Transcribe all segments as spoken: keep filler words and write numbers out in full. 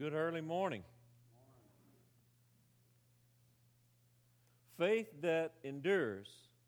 Good early morning. Faith that endures.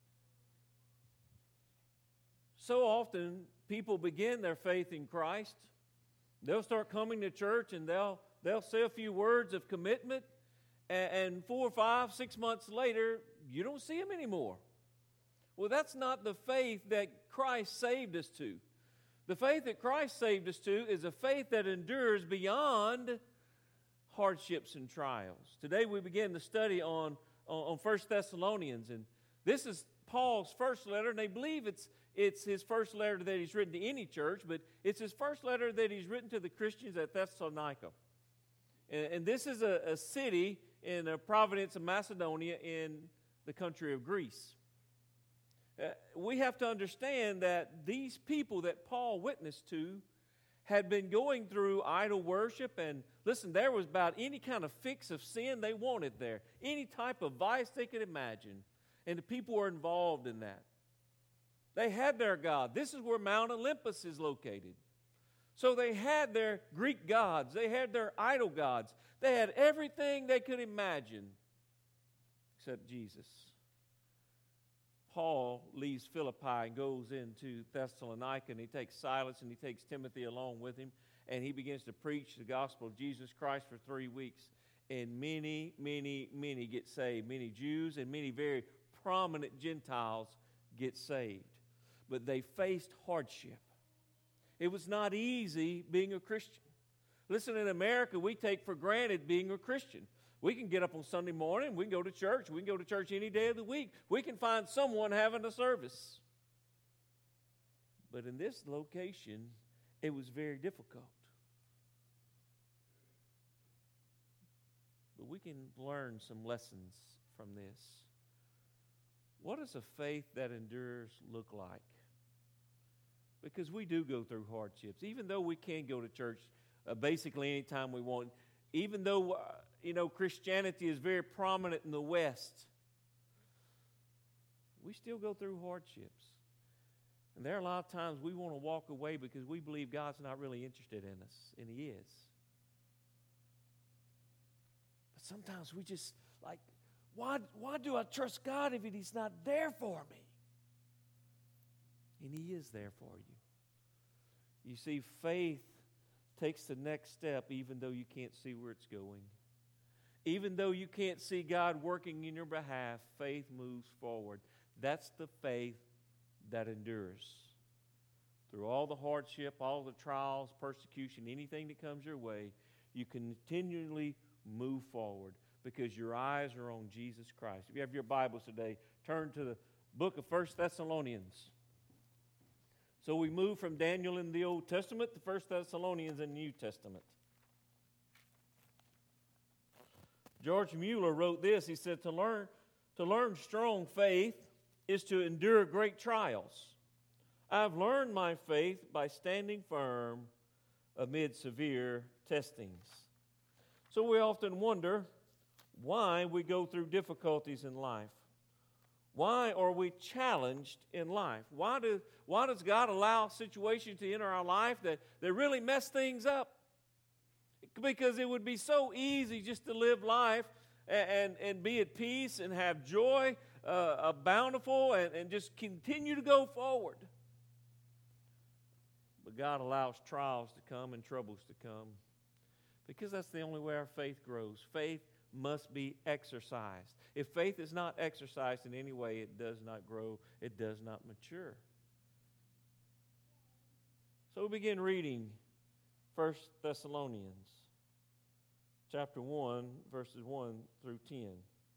So often people begin their faith in Christ. They'll start coming to church and they'll they'll say a few words of commitment, and, and four, five, six months later, you don't see them anymore. Well, that's not the faith that Christ saved us to. The faith that Christ saved us to is a faith that endures beyond hardships and trials. Today we begin the study on, on, on First Thessalonians, and this is Paul's first letter, and they believe it's, it's his first letter that he's written to any church, but it's his first letter that he's written to the Christians at Thessalonica. And, and this is a, a city in a province of Macedonia in the country of Greece. Uh, we have to understand that these people that Paul witnessed to had been going through idol worship, and listen, there was about any kind of fix of sin they wanted there, any type of vice they could imagine, and the people were involved in that. They had their god. This is where Mount Olympus is located. So they had their Greek gods. They had their idol gods. They had everything they could imagine except Jesus. Paul leaves Philippi and goes into Thessalonica, and he takes Silas and he takes Timothy along with him, and he begins to preach the gospel of Jesus Christ for three weeks. And many, many, many get saved. Many Jews and many very prominent Gentiles get saved. But they faced hardship. It was not easy being a Christian. Listen, in America, we take for granted being a Christian. We can get up on Sunday morning, we can go to church, we can go to church any day of the week. We can find someone having a service. But in this location, it was very difficult. But we can learn some lessons from this. What does a faith that endures look like? Because we do go through hardships. Even though we can go to church uh, basically anytime we want, even though, uh, you know, Christianity is very prominent in the West, we still go through hardships. And there are a lot of times we want to walk away because we believe God's not really interested in us, and He is. But sometimes we just, like, why, why do I trust God if He's not there for me? And He is there for you. You see, faith takes the next step even though you can't see where it's going. Even though you can't see God working in your behalf, faith moves forward. That's the faith that endures. Through all the hardship, all the trials, persecution, anything that comes your way, you continually move forward because your eyes are on Jesus Christ. If you have your Bibles today, turn to the book of First Thessalonians. So we move from Daniel in the Old Testament to First Thessalonians in the New Testament. George Mueller wrote this. He said, to learn, to learn strong faith is to endure great trials. I've learned my faith by standing firm amid severe testings. So we often wonder why we go through difficulties in life. Why are we challenged in life? Why, do, why does God allow situations to enter our life that, that really mess things up? Because it would be so easy just to live life and, and, and be at peace and have joy, uh, a bountiful, and, and just continue to go forward. But God allows trials to come and troubles to come because that's the only way our faith grows. Faith must be exercised. If faith is not exercised in any way, it does not grow, it does not mature. So we begin reading First Thessalonians chapter one, verses one through ten.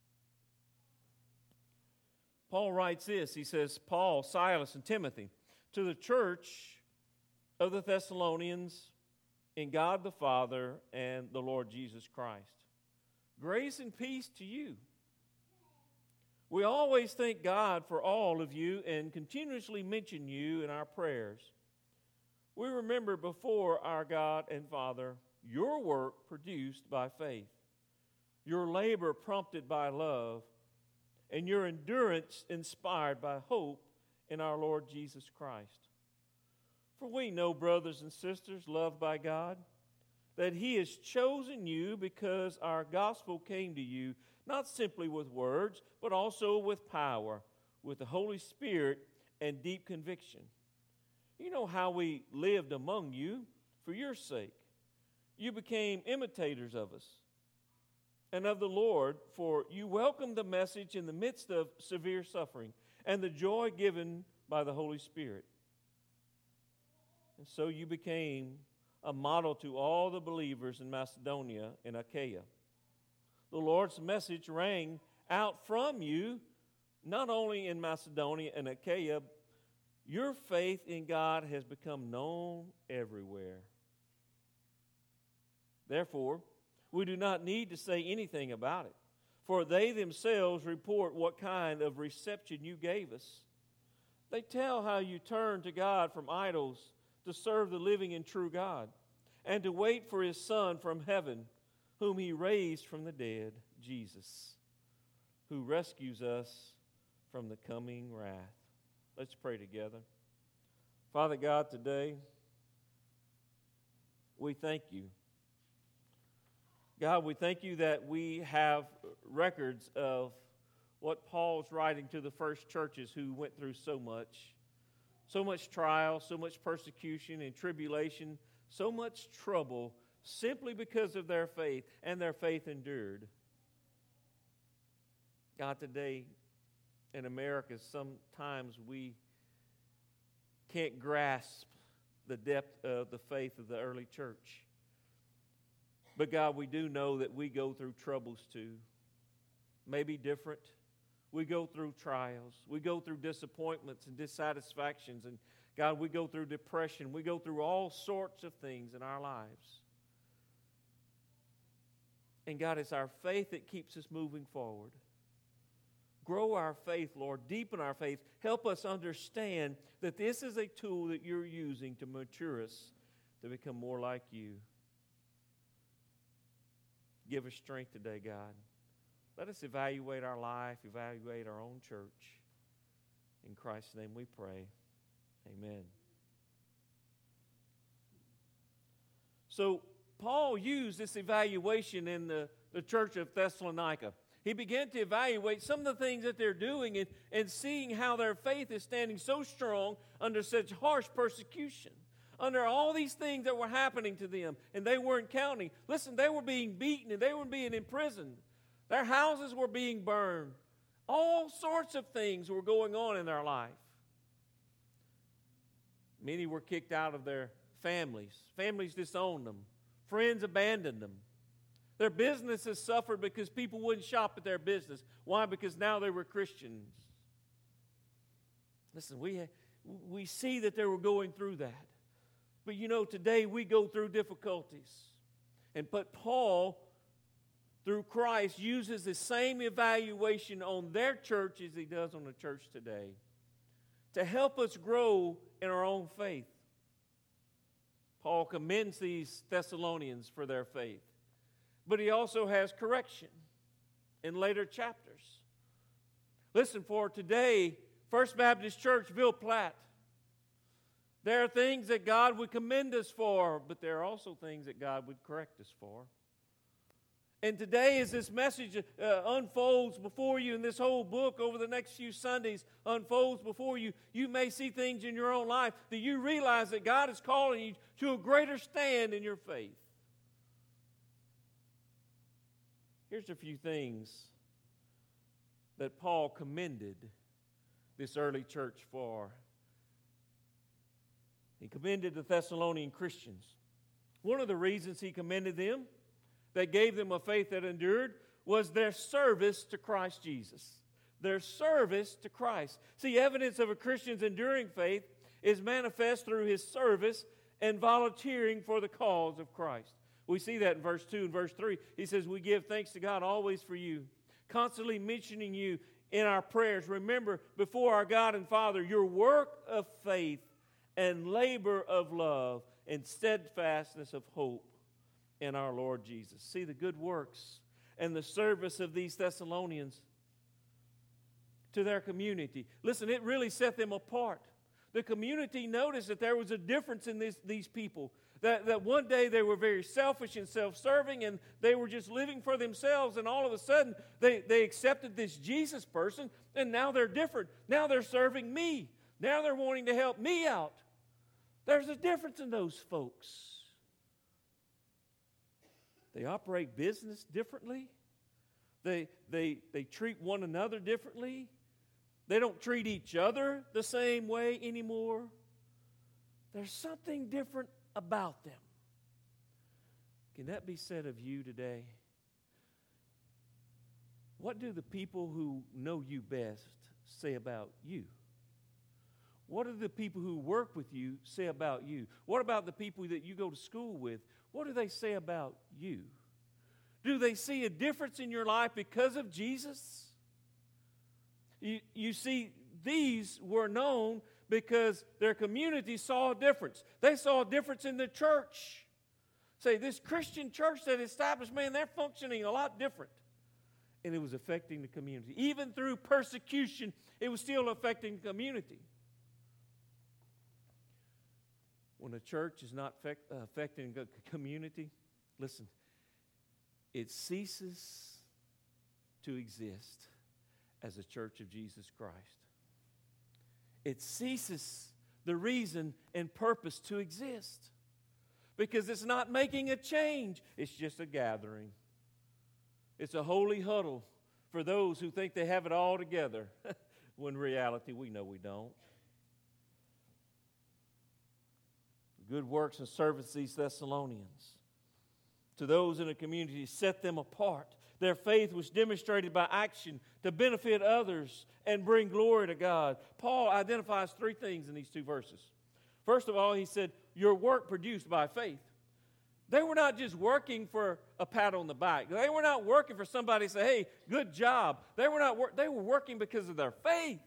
Paul writes this. He says, Paul, Silas, and Timothy, to the church of the Thessalonians in God the Father and the Lord Jesus Christ. Grace and peace to you. We always thank God for all of you and continuously mention you in our prayers. We remember before our God and Father your work produced by faith, your labor prompted by love, and your endurance inspired by hope in our Lord Jesus Christ. For we know, brothers and sisters, loved by God, that He has chosen you because our gospel came to you not simply with words, but also with power, with the Holy Spirit and deep conviction. You know how we lived among you for your sake. You became imitators of us and of the Lord, for you welcomed the message in the midst of severe suffering and the joy given by the Holy Spirit. And so you became a model to all the believers in Macedonia and Achaia. The Lord's message rang out from you, not only in Macedonia and Achaia. Your faith in God has become known everywhere. Therefore, we do not need to say anything about it, for they themselves report what kind of reception you gave us. They tell how you turned to God from idols to serve the living and true God, and to wait for His Son from heaven, whom He raised from the dead, Jesus, who rescues us from the coming wrath. Let's pray together. Father God, today we thank you. God, we thank you that we have records of what Paul's writing to the first churches who went through so much, so much trial, so much persecution and tribulation, so much trouble, simply because of their faith, and their faith endured. God, today in America, sometimes we can't grasp the depth of the faith of the early church. But God, we do know that we go through troubles too. Maybe different. We go through trials. We go through disappointments and dissatisfactions. And God, we go through depression. We go through all sorts of things in our lives. And God, it's our faith that keeps us moving forward. Grow our faith, Lord. Deepen our faith. Help us understand that this is a tool that you're using to mature us to become more like you. Give us strength today, God. Let us evaluate our life, evaluate our own church. In Christ's name we pray. Amen. So, Paul used this evaluation in the, the church of Thessalonica. He began to evaluate some of the things that they're doing and, and seeing how their faith is standing so strong under such harsh persecution. Under all these things that were happening to them, and they weren't counting. Listen, they were being beaten and they were being imprisoned. Their houses were being burned. All sorts of things were going on in their life. Many were kicked out of their families. Families disowned them. Friends abandoned them. Their businesses suffered because people wouldn't shop at their business. Why? Because now they were Christians. Listen, we, we see that they were going through that. But you know, today we go through difficulties. And but Paul, through Christ, uses the same evaluation on their church as he does on the church today to help us grow in our own faith. Paul commends these Thessalonians for their faith. But he also has correction in later chapters. Listen, for today, First Baptist Church, Ville Platte, there are things that God would commend us for, but there are also things that God would correct us for. And today, as this message uh, unfolds before you, and this whole book over the next few Sundays unfolds before you, you may see things in your own life that you realize that God is calling you to a greater stand in your faith. Here's a few things that Paul commended this early church for. He commended the Thessalonian Christians. One of the reasons he commended them, that gave them a faith that endured, was their service to Christ Jesus. Their service to Christ. See, evidence of a Christian's enduring faith is manifest through his service and volunteering for the cause of Christ. We see that in verse two and verse three. He says, we give thanks to God always for you, constantly mentioning you in our prayers. Remember before our God and Father your work of faith and labor of love and steadfastness of hope in our Lord Jesus. See the good works and the service of these Thessalonians to their community. Listen, it really set them apart. The community noticed that there was a difference in this, these people. That, that one day they were very selfish and self-serving, and they were just living for themselves, and all of a sudden they, they accepted this Jesus person, and now they're different. Now they're serving me. Now they're wanting to help me out. There's a difference in those folks. They operate business differently. They, they, they treat one another differently. They don't treat each other the same way anymore. There's something different about them. Can that be said of you today? What do the people who know you best say about you? What do the people who work with you say about you? What about the people that you go to school with? What do they say about you? Do they see a difference in your life because of Jesus? You, you see, these were known because their community saw a difference. They saw a difference in the church. Say, this Christian church that established, man, they're functioning a lot different. And it was affecting the community. Even through persecution, it was still affecting the community. When a church is not affect, uh, affecting the community, listen, it ceases to exist as a church of Jesus Christ. It ceases the reason and purpose to exist because it's not making a change. It's just a gathering. It's a holy huddle for those who think they have it all together when in reality we know we don't. Good works and service these Thessalonians. To those in the community, set them apart. Their faith was demonstrated by action to benefit others and bring glory to God. Paul identifies three things in these two verses. First of all, he said, your work produced by faith. They were not just working for a pat on the back. They were not working for somebody to say, hey, good job. They were not. Wor- they were working because of their faith.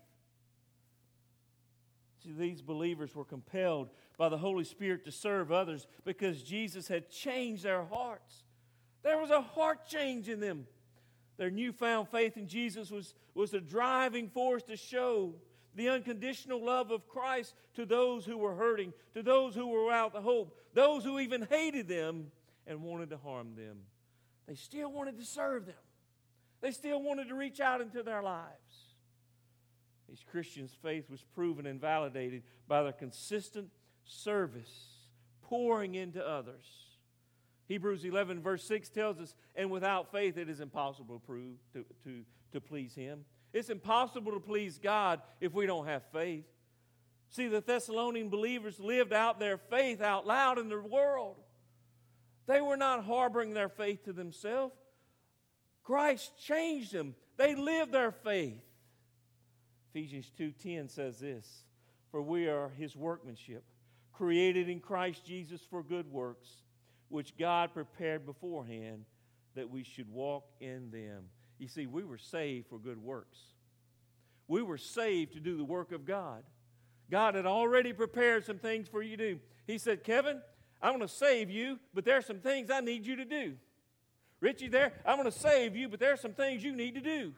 See, these believers were compelled by the Holy Spirit to serve others because Jesus had changed their hearts. There was a heart change in them. Their newfound faith in Jesus was, was a driving force to show the unconditional love of Christ to those who were hurting, to those who were without hope, those who even hated them and wanted to harm them. They still wanted to serve them. They still wanted to reach out into their lives. These Christians' faith was proven and validated by their consistent service, pouring into others. Hebrews eleven verse six tells us, and without faith it is impossible to, prove, to, to, to please Him. It's impossible to please God if we don't have faith. See, the Thessalonian believers lived out their faith out loud in the world. They were not harboring their faith to themselves. Christ changed them. They lived their faith. Ephesians two ten says this, for we are His workmanship, created in Christ Jesus for good works, which God prepared beforehand that we should walk in them. You see, we were saved for good works. We were saved to do the work of God. God had already prepared some things for you to do. He said, Kevin, I'm going to save you, but there are some things I need you to do. Richie, there, I'm going to save you, but there are some things you need to do.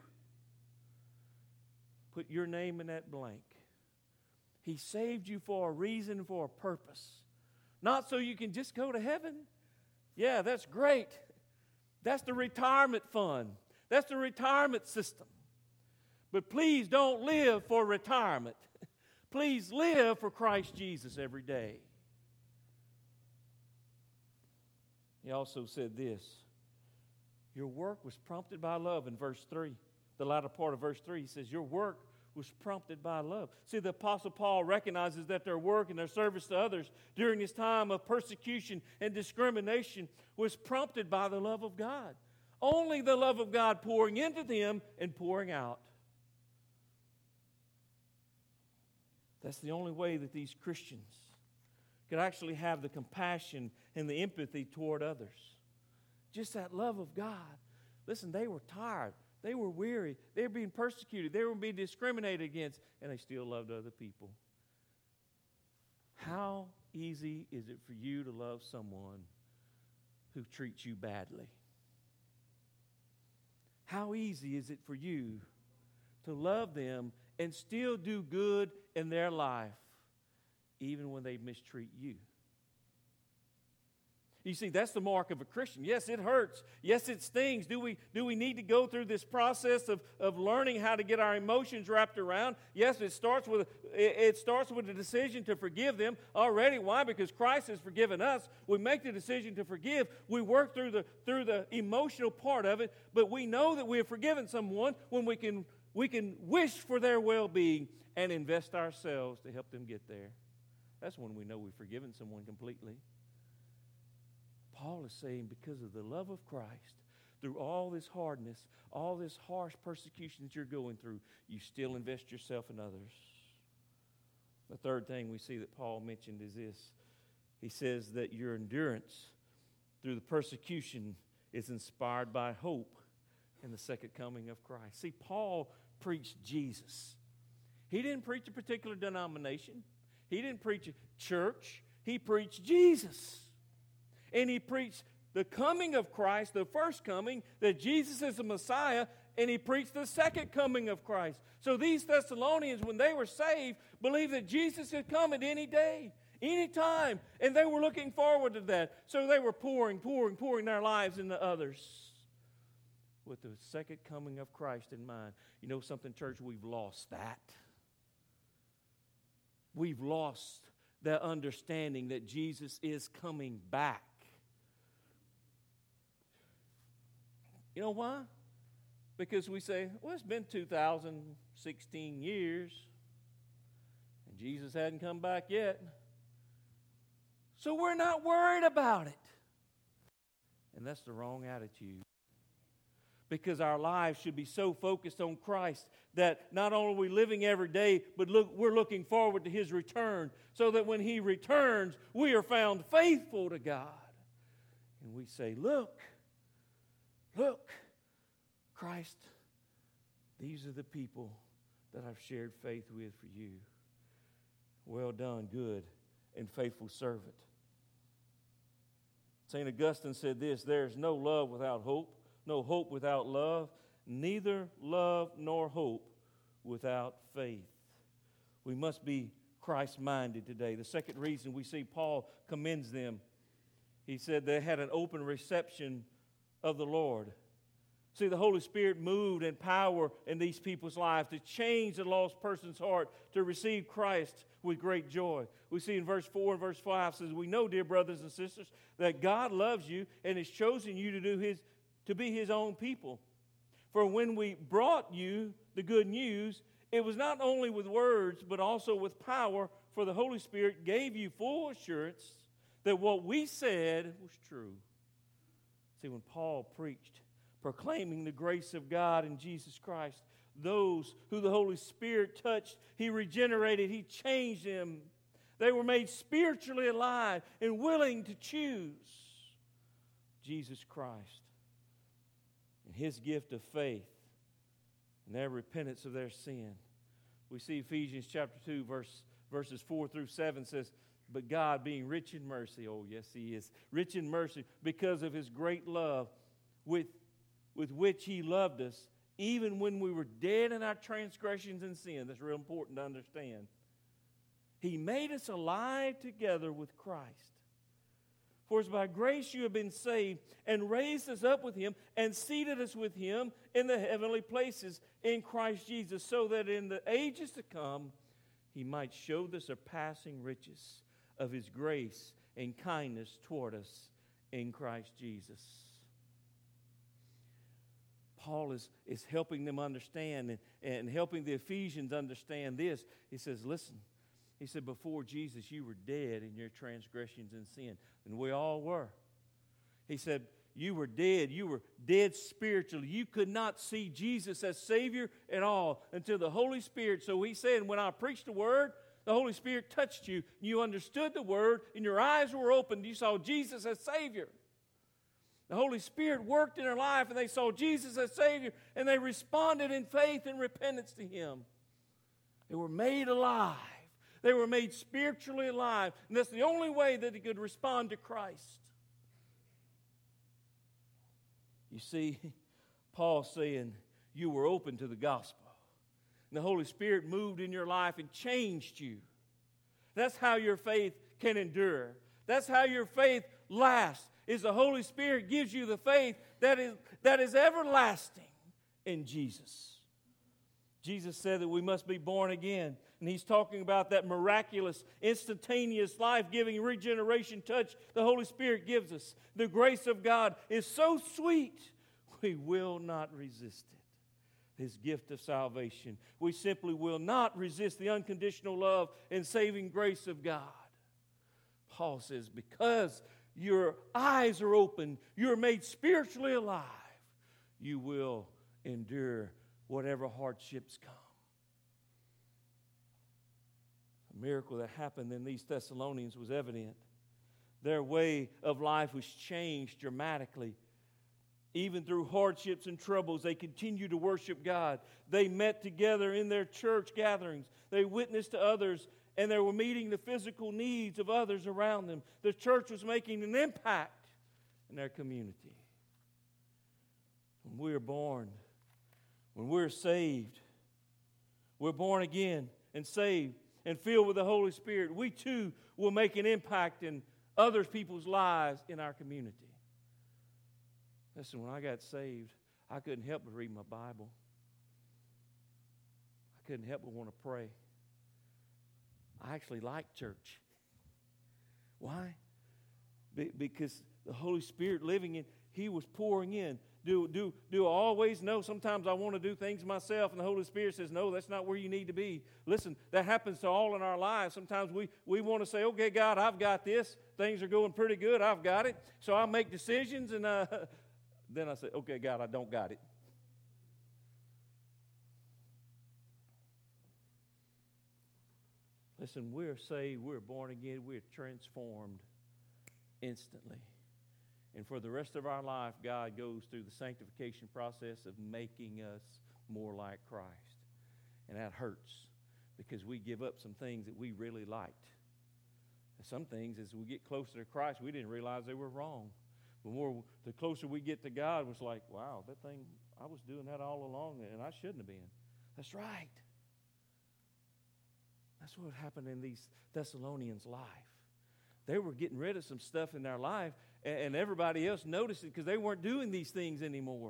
Put your name in that blank. He saved you for a reason, for a purpose. Not so you can just go to heaven. Yeah, that's great. That's the retirement fund. That's the retirement system. But please don't live for retirement. Please live for Christ Jesus every day. He also said this, your work was prompted by love in verse three. The latter part of verse three, he says, your work was prompted by love. See, the Apostle Paul recognizes that their work and their service to others during this time of persecution and discrimination was prompted by the love of God. Only the love of God pouring into them and pouring out. That's the only way that these Christians could actually have the compassion and the empathy toward others. Just that love of God. Listen, they were tired. They were weary. They were being persecuted. They were being discriminated against, and they still loved other people. How easy is it for you to love someone who treats you badly? How easy is it for you to love them and still do good in their life even when they mistreat you. You see, that's the mark of a Christian. Yes, it hurts. Yes, it stings. Do we, do we need to go through this process of, of learning how to get our emotions wrapped around? Yes, it starts with it, it starts with a decision to forgive them already. Why? Because Christ has forgiven us. We make the decision to forgive. We work through the through the emotional part of it, but we know that we have forgiven someone when we can we can wish for their well-being and invest ourselves to help them get there. That's when we know we've forgiven someone completely. Paul is saying because of the love of Christ, through all this hardness, all this harsh persecution that you're going through, you still invest yourself in others. The third thing we see that Paul mentioned is this. He says that your endurance through the persecution is inspired by hope in the second coming of Christ. See, Paul preached Jesus. He didn't preach a particular denomination. He didn't preach a church. He preached Jesus. And he preached the coming of Christ, the first coming, that Jesus is the Messiah, and he preached the second coming of Christ. So these Thessalonians, when they were saved, believed that Jesus had come at any day, any time, and they were looking forward to that. So they were pouring, pouring, pouring their lives into others with the second coming of Christ in mind. You know something, church? We've lost that. We've lost that understanding that Jesus is coming back. You know why? Because we say, well, it's been two thousand sixteen years, and Jesus hadn't come back yet. So we're not worried about it. And that's the wrong attitude. Because our lives should be so focused on Christ that not only are we living every day, but look, we're looking forward to His return, so that when He returns, we are found faithful to God. And we say, look, look, Christ, these are the people that I've shared faith with for you. Well done, good and faithful servant. Saint Augustine said this, there is no love without hope, no hope without love, neither love nor hope without faith. We must be Christ-minded today. The second reason we see Paul commends them, he said they had an open reception of the Lord. See, the Holy Spirit moved in power in these people's lives to change the lost person's heart to receive Christ with great joy. We see in verse four and verse five says, we know, dear brothers and sisters, that God loves you and has chosen you to do His to be His own people. For when we brought you the good news, it was not only with words, but also with power, for the Holy Spirit gave you full assurance that what we said was true. See, when Paul preached, proclaiming the grace of God in Jesus Christ, those who the Holy Spirit touched, He regenerated, He changed them. They were made spiritually alive and willing to choose Jesus Christ and His gift of faith and their repentance of their sin. We see Ephesians chapter two, verse, verses four through seven says, but God being rich in mercy, oh yes He is, rich in mercy because of His great love with, with which He loved us, even when we were dead in our transgressions and sin. That's real important to understand. He made us alive together with Christ. For it's by grace you have been saved, and raised us up with Him, and seated us with Him in the heavenly places in Christ Jesus, so that in the ages to come He might show the surpassing riches of His grace and kindness toward us in Christ Jesus. Paul is, is helping them understand and, and helping the Ephesians understand this. He says, listen, he said, before Jesus, you were dead in your transgressions and sin. And we all were. He said, you were dead. You were dead spiritually. You could not see Jesus as Savior at all until the Holy Spirit. So he said, when I preached the Word, the Holy Spirit touched you. You understood the Word, and your eyes were opened. You saw Jesus as Savior. The Holy Spirit worked in their life, and they saw Jesus as Savior, and they responded in faith and repentance to Him. They were made alive. They were made spiritually alive, and that's the only way that they could respond to Christ. You see, Paul's saying you were open to the gospel, and the Holy Spirit moved in your life and changed you. That's how your faith can endure. That's how your faith lasts, is the Holy Spirit gives you the faith that is, that is everlasting in Jesus. Jesus said that we must be born again. And He's talking about that miraculous, instantaneous, life-giving regeneration touch the Holy Spirit gives us. The grace of God is so sweet, we will not resist it. His gift of salvation. We simply will not resist the unconditional love and saving grace of God. Paul says, because your eyes are open, you're made spiritually alive, you will endure whatever hardships come. The miracle that happened in these Thessalonians was evident. Their way of life was changed dramatically. Even through hardships and troubles, they continued to worship God. They met together in their church gatherings. They witnessed to others, and they were meeting the physical needs of others around them. The church was making an impact in their community. When we are born, when we're saved, we're born again and saved and filled with the Holy Spirit, we too will make an impact in other people's lives in our community. Listen, when I got saved, I couldn't help but read my Bible. I couldn't help but want to pray. I actually liked church. Why? Be- because the Holy Spirit living in, He was pouring in. Do, do, do I always know? Sometimes I want to do things myself, and the Holy Spirit says, no, that's not where you need to be. Listen, that happens to all in our lives. Sometimes we, we want to say, okay, God, I've got this. Things are going pretty good. I've got it. So I'll make decisions, and uh, then I say, okay, God, I don't got it. Listen, we're saved, we're born again, we're transformed instantly. And for the rest of our life, God goes through the sanctification process of making us more like Christ. And that hurts because we give up some things that we really liked. And some things, as we get closer to Christ, we didn't realize they were wrong. But more, the closer we get to God, it was like, wow, that thing, I was doing that all along, and I shouldn't have been. That's right. That's what happened in these Thessalonians' life. They were getting rid of some stuff in their life, and everybody else noticed it because they weren't doing these things anymore.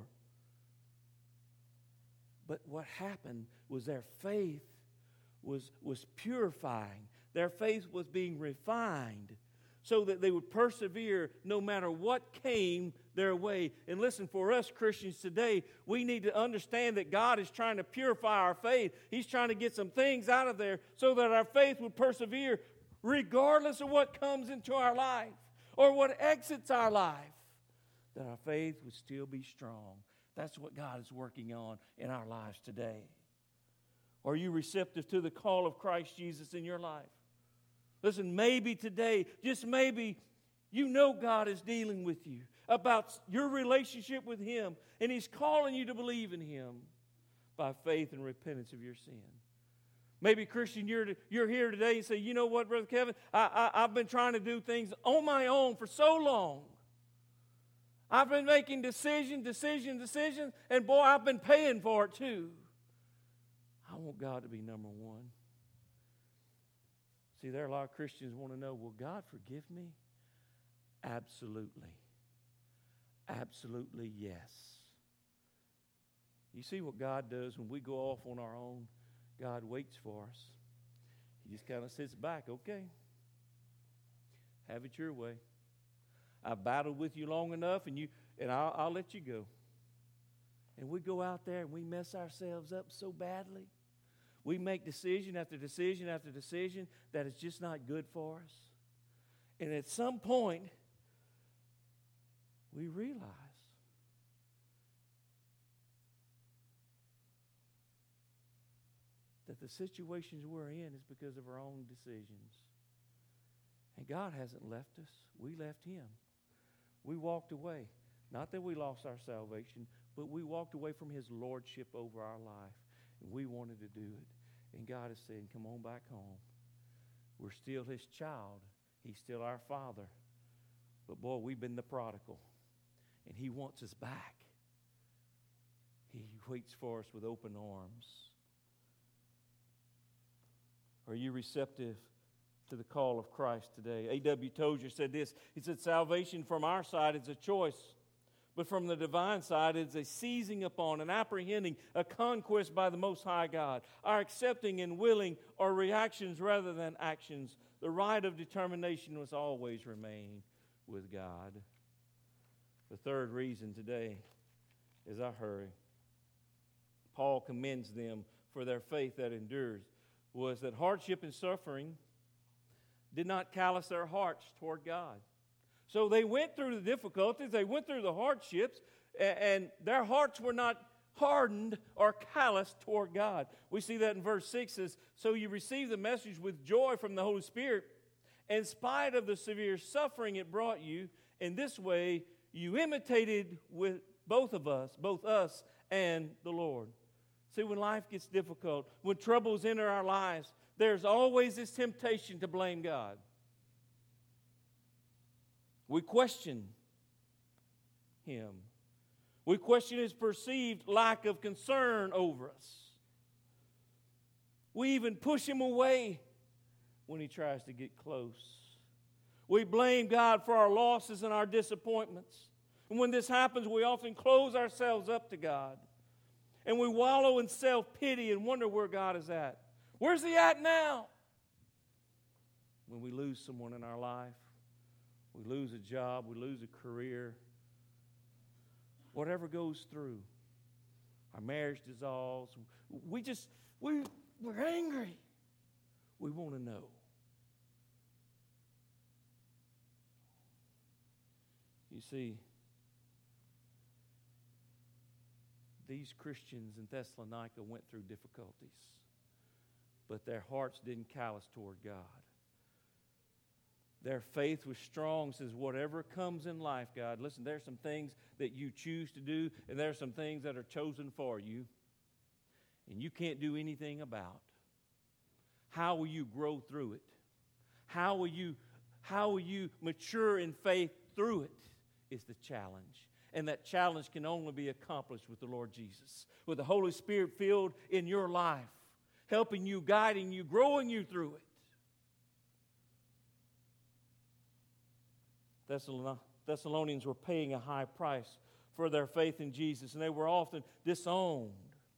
But what happened was their faith was, was purifying. Their faith was being refined so that they would persevere no matter what came their way. And listen, for us Christians today, we need to understand that God is trying to purify our faith. He's trying to get some things out of there so that our faith would persevere regardless of what comes into our life or what exits our life, that our faith would still be strong. That's what God is working on in our lives today. Are you receptive to the call of Christ Jesus in your life? Listen, maybe today, just maybe, you know God is dealing with you about your relationship with Him, and He's calling you to believe in Him by faith and repentance of your sin. Maybe, Christian, you're, you're here today and say, you know what, Brother Kevin, I, I, I've been trying to do things on my own for so long. I've been making decision, decision, decision, and boy, I've been paying for it too. I want God to be number one. See, there are a lot of Christians who want to know, will God forgive me? Absolutely. Absolutely, yes. You see what God does when we go off on our own? God waits for us. He just kind of sits back, okay, have it your way. I've battled with you long enough, and you and I'll, I'll let you go. And we go out there and we mess ourselves up so badly. We make decision after decision after decision that is just not good for us. And at some point, we realize that the situations we're in is because of our own decisions. And God hasn't left us. We left Him. We walked away. Not that we lost our salvation, but we walked away from His lordship over our life. And we wanted to do it. And God is saying, come on back home. We're still His child. He's still our Father. But boy, we've been the prodigal. And He wants us back. He waits for us with open arms. Are you receptive to the call of Christ today. A W Tozer said this. He said, salvation from our side is a choice, but from the divine side it's a seizing upon, an apprehending, a conquest by the Most High God. Our accepting and willing are reactions rather than actions. The right of determination must always remain with God. The third reason today, as I hurry, Paul commends them for their faith that endures, was that hardship and suffering did not callous their hearts toward God. So they went through the difficulties, they went through the hardships, and their hearts were not hardened or calloused toward God. We see that in verse six says, so you receive the message with joy from the Holy Spirit, in spite of the severe suffering it brought you. In this way, you imitated with both of us, both us and the Lord. See, when life gets difficult, when troubles enter our lives, there's always this temptation to blame God. We question Him. We question His perceived lack of concern over us. We even push Him away when He tries to get close. We blame God for our losses and our disappointments. And when this happens, we often close ourselves up to God. And we wallow in self-pity and wonder where God is at. Where's He at now? When we lose someone in our life, we lose a job, we lose a career, whatever goes through, our marriage dissolves, we just, we, we're angry. We want to know. You see, these Christians in Thessalonica went through difficulties, but their hearts didn't callous toward God. Their faith was strong, says whatever comes in life, God, listen, there's some things that you choose to do, and there's some things that are chosen for you, and you can't do anything about. How will you grow through it? How will you, how will you mature in faith through it is the challenge. And that challenge can only be accomplished with the Lord Jesus, with the Holy Spirit filled in your life, helping you, guiding you, growing you through it. Thessalonians were paying a high price for their faith in Jesus, and they were often disowned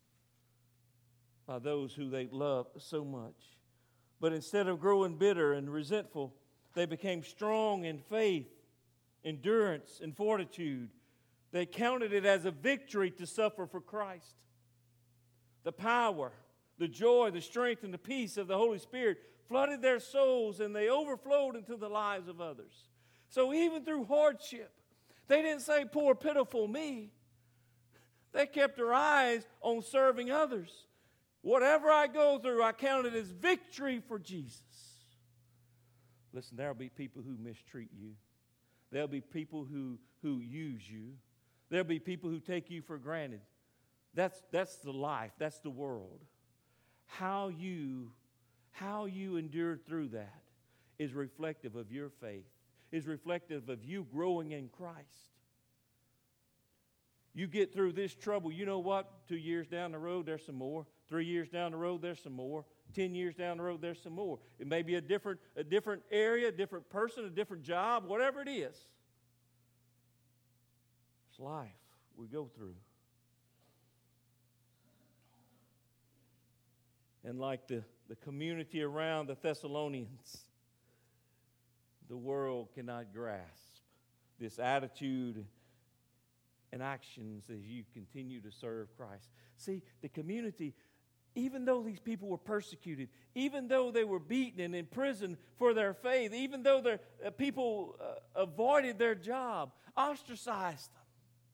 by those who they loved so much. But instead of growing bitter and resentful, they became strong in faith, endurance, and fortitude. They counted it as a victory to suffer for Christ. The power, the joy, the strength, and the peace of the Holy Spirit flooded their souls, and they overflowed into the lives of others. So even through hardship, they didn't say, poor, pitiful me. They kept their eyes on serving others. Whatever I go through, I count it as victory for Jesus. Listen, there will be people who mistreat you. There'll be people who, who use you. There'll be people who take you for granted. That's, that's the life. That's the world. How you, how you endured through that is reflective of your faith, is reflective of you growing in Christ. You get through this trouble, you know what? Two years down the road, there's some more. Three years down the road, there's some more. Ten years down the road, there's some more. It may be a different, a different area, a different person, a different job, whatever it is. It's life we go through. And like the, the community around the Thessalonians, the world cannot grasp this attitude and actions as you continue to serve Christ. See, the community, even though these people were persecuted, even though they were beaten and imprisoned for their faith, even though their uh, people uh, avoided their job, ostracized them,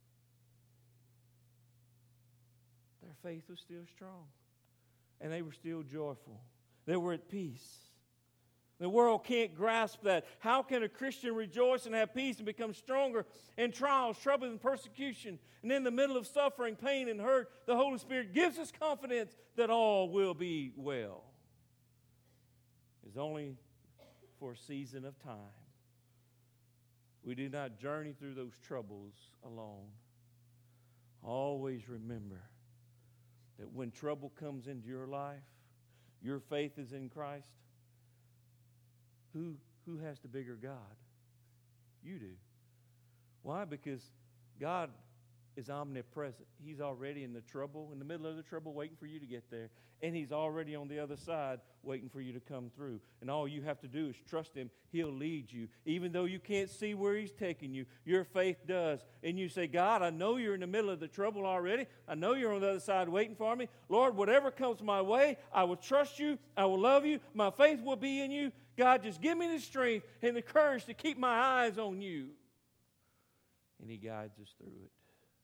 their faith was still strong. And they were still joyful. They were at peace. The world can't grasp that. How can a Christian rejoice and have peace and become stronger in trials, trouble, and persecution? And in the middle of suffering, pain, and hurt, the Holy Spirit gives us confidence that all will be well. It's only for a season of time. We do not journey through those troubles alone. Always remember that when trouble comes into your life, your faith is in Christ, who, who has the bigger God? You do. Why? Because God is omnipresent. He's already in the trouble, in the middle of the trouble, waiting for you to get there. And He's already on the other side, waiting for you to come through. And all you have to do is trust Him. He'll lead you. Even though you can't see where He's taking you, your faith does. And you say, God, I know you're in the middle of the trouble already. I know you're on the other side waiting for me. Lord, whatever comes my way, I will trust you. I will love you. My faith will be in you. God, just give me the strength and the courage to keep my eyes on you. And He guides us through it.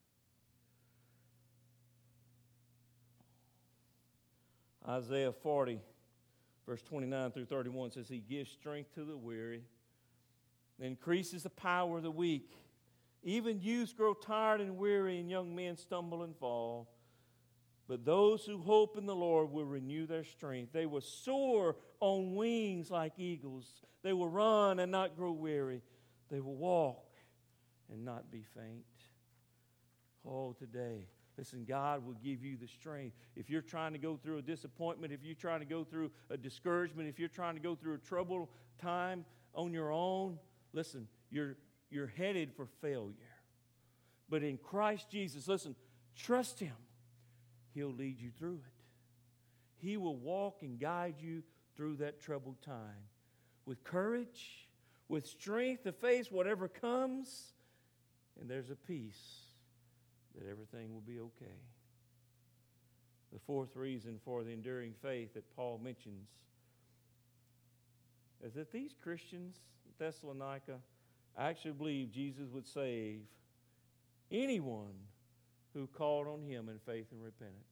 Isaiah forty, verse twenty-nine through thirty-one says, He gives strength to the weary, increases the power of the weak. Even youths grow tired and weary, and young men stumble and fall. But those who hope in the Lord will renew their strength. They will soar on wings like eagles. They will run and not grow weary. They will walk and not be faint. Oh, today, listen, God will give you the strength. If you're trying to go through a disappointment, if you're trying to go through a discouragement, if you're trying to go through a troubled time on your own, listen, you're, you're headed for failure. But in Christ Jesus, listen, trust Him. He'll lead you through it. He will walk and guide you through that troubled time with courage, with strength to face whatever comes, and there's a peace that everything will be okay. The fourth reason for the enduring faith that Paul mentions is that these Christians in Thessalonica actually believed Jesus would save anyone who called on Him in faith and repentance.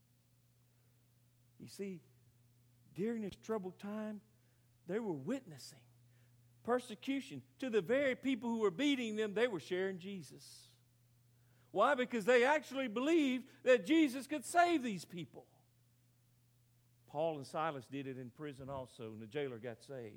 You see, during this troubled time, they were witnessing persecution to the very people who were beating them. They were sharing Jesus. Why? Because they actually believed that Jesus could save these people. Paul and Silas did it in prison also, and the jailer got saved.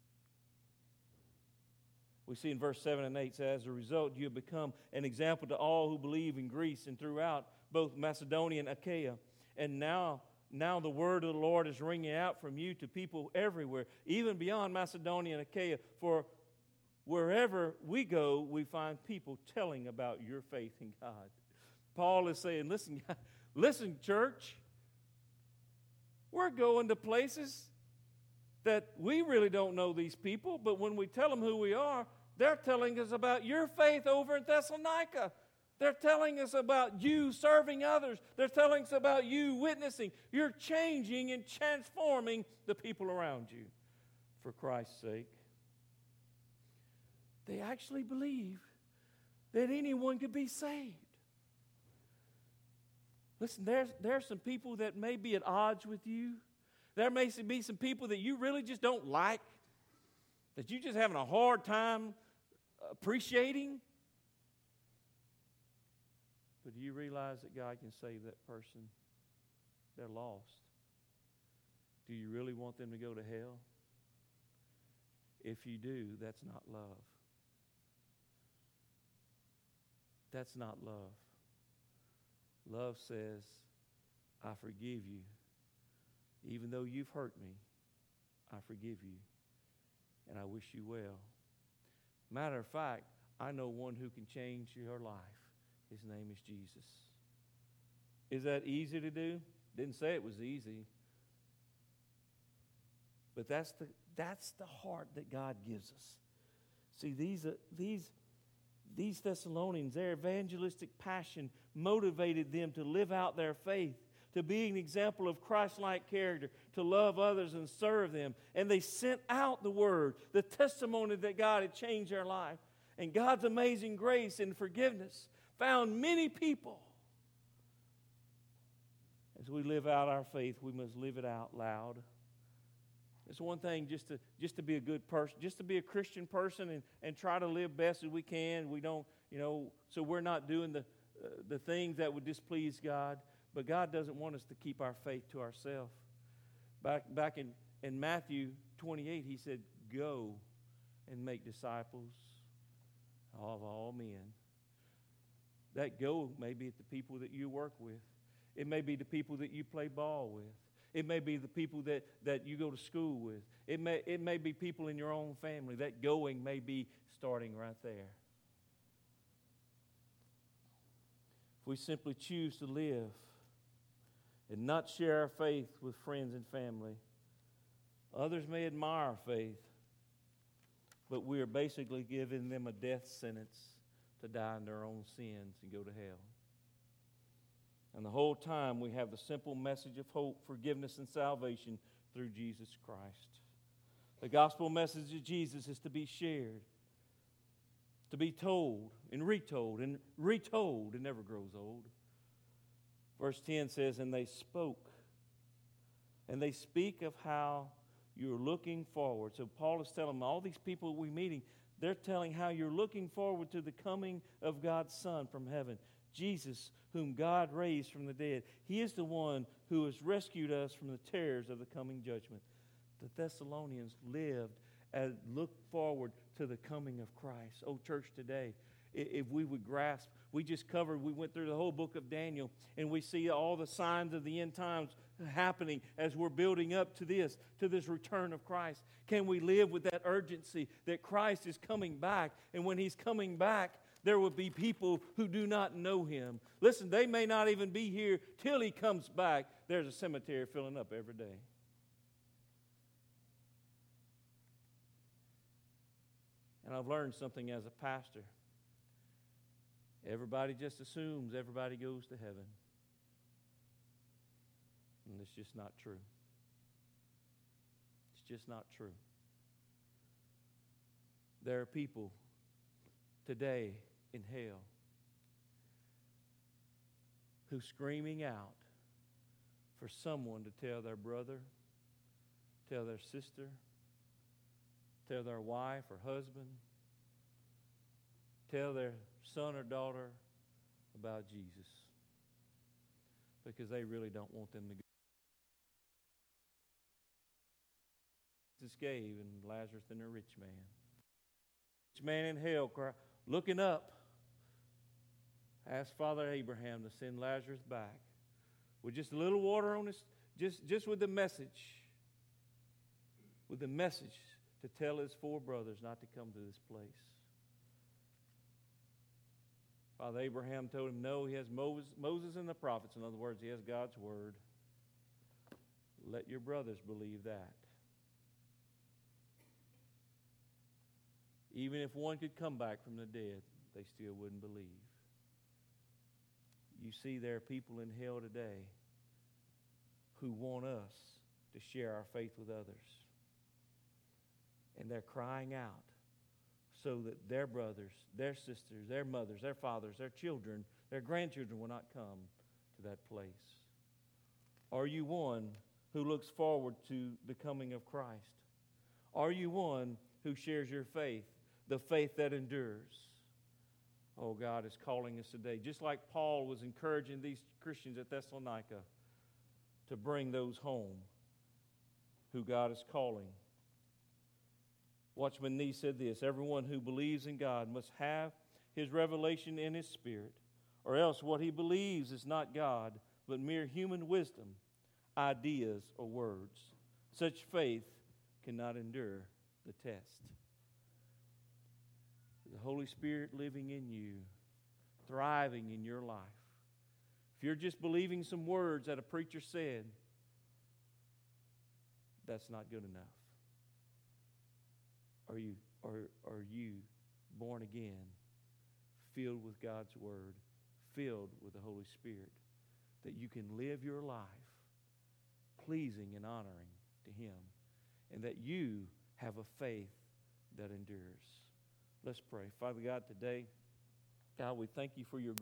We see in verse seven and eight, says, as a result, you have become an example to all who believe in Greece and throughout both Macedonia and Achaia. And now, now the word of the Lord is ringing out from you to people everywhere, even beyond Macedonia and Achaia. For wherever we go, we find people telling about your faith in God. Paul is saying, listen, listen, church, we're going to places that we really don't know these people, but when we tell them who we are, they're telling us about your faith over in Thessalonica. They're telling us about you serving others. They're telling us about you witnessing. You're changing and transforming the people around you for Christ's sake. They actually believe that anyone could be saved. Listen, there's, there are some people that may be at odds with you. There may be some people that you really just don't like, that you're just having a hard time appreciating. But do you realize that God can save that person? They're lost. Do you really want them to go to hell? If you do, that's not love. That's not love. Love says, I forgive you. Even though you've hurt me, I forgive you, and I wish you well. Matter of fact, I know one who can change your life. His name is Jesus. Is that easy to do? Didn't say it was easy. But that's the, that's the heart that God gives us. See, these, uh, these, these Thessalonians, their evangelistic passion motivated them to live out their faith, to be an example of Christ-like character, to love others and serve them. And they sent out the word, the testimony that God had changed their life. And God's amazing grace and forgiveness found many people. As we live out our faith, we must live it out loud. It's one thing just to just to be a good person, just to be a Christian person and, and try to live best as we can. We don't, you know, so we're not doing the uh, the things that would displease God. But God doesn't want us to keep our faith to ourselves. Back, back in, in Matthew twenty-eight, He said, go and make disciples of all men. That go may be the people that you work with. It may be the people that you play ball with. It may be the people that, that you go to school with. It may, it may be people in your own family. That going may be starting right there. If we simply choose to live and not share our faith with friends and family, others may admire our faith, but we are basically giving them a death sentence to die in their own sins and go to hell. And the whole time we have the simple message of hope, forgiveness, and salvation through Jesus Christ. The gospel message of Jesus is to be shared, to be told and retold and retold. It never grows old. Verse ten says, and they spoke. And they speak of how you're looking forward. So Paul is telling them, all these people we're meeting, they're telling how you're looking forward to the coming of God's Son from heaven. Jesus, whom God raised from the dead. He is the one who has rescued us from the terrors of the coming judgment. The Thessalonians lived and looked forward to the coming of Christ. Oh, church, today, if we would grasp, we just covered, we went through the whole book of Daniel, and we see all the signs of the end times happening as we're building up to this, to this return of Christ. Can we live with that urgency that Christ is coming back, and when He's coming back, there will be people who do not know Him. Listen, they may not even be here till He comes back. There's a cemetery filling up every day. And I've learned something as a pastor. Everybody just assumes everybody goes to heaven. And it's just not true. It's just not true. There are people today in hell who's screaming out for someone to tell their brother, tell their sister, tell their wife or husband, tell their son or daughter about Jesus, because they really don't want them to go. Jesus gave, and Lazarus and a rich man. Rich man in hell cry, looking up, asked Father Abraham to send Lazarus back with just a little water on his, just, just with the message, with the message to tell his four brothers not to come to this place. Father Abraham told him, no, he has Moses, Moses and the prophets. In other words, he has God's word. Let your brothers believe that. Even if one could come back from the dead, they still wouldn't believe. You see, there are people in hell today who want us to share our faith with others. And they're crying out so that their brothers, their sisters, their mothers, their fathers, their children, their grandchildren will not come to that place. Are you one who looks forward to the coming of Christ? Are you one who shares your faith, the faith that endures? Oh, God is calling us today. Just like Paul was encouraging these Christians at Thessalonica to bring those home who God is calling. Watchman Nee said this, everyone who believes in God must have his revelation in his spirit, or else what he believes is not God, but mere human wisdom, ideas, or words. Such faith cannot endure the test. The Holy Spirit living in you, thriving in your life. If you're just believing some words that a preacher said, that's not good enough. Are you, are, are you born again, filled with God's Word, filled with the Holy Spirit, that you can live your life pleasing and honoring to Him, and that you have a faith that endures? Let's pray. Father God, today, God, we thank you for your grace.